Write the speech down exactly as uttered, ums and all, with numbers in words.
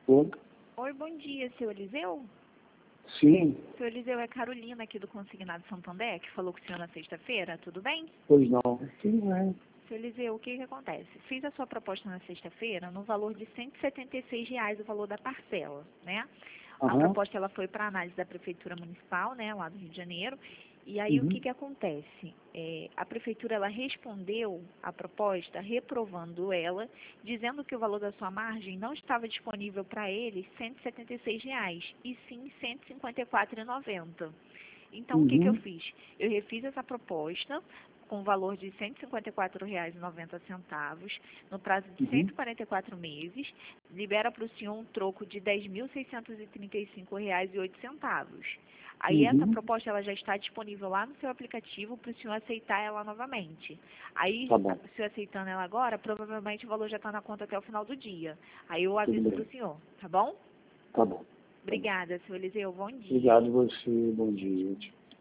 Oi? Oi, bom dia, seu Eliseu? Sim, Seu Eliseu, é Carolina aqui do Consignado Santander, que falou com o senhor na sexta-feira, tudo bem? pois não. Tudo bem. Seu Eliseu, o que que acontece? Fiz a sua proposta na sexta-feira no valor de cento e setenta e seis reais o valor da parcela, né? A Aham. proposta ela foi para análise da Prefeitura Municipal, né, lá do Rio de Janeiro. E aí o Uhum. que que acontece? É, a Prefeitura ela respondeu a proposta reprovando ela, dizendo que o valor da sua margem não estava disponível para eles cento e setenta e seis reais, e sim cento e cinquenta e quatro reais e noventa centavos. Então, o que que eu Uhum. fiz? Eu refiz essa proposta com o valor de cento e cinquenta e quatro reais e noventa centavos, no prazo de Uhum. cento e quarenta e quatro meses, libera para o senhor um troco de dez mil seiscentos e trinta e cinco reais e oito centavos. Aí essa Uhum. proposta ela já está disponível lá no seu aplicativo para o senhor aceitar ela novamente. Aí, Tá bom. o senhor aceitando ela agora, provavelmente o valor já está na conta até o final do dia. Aí eu Tudo aviso para bem. o senhor, tá bom? Tá bom. Tá bom. Obrigada, seu Eliseu. Bom dia. Obrigado você. Bom dia.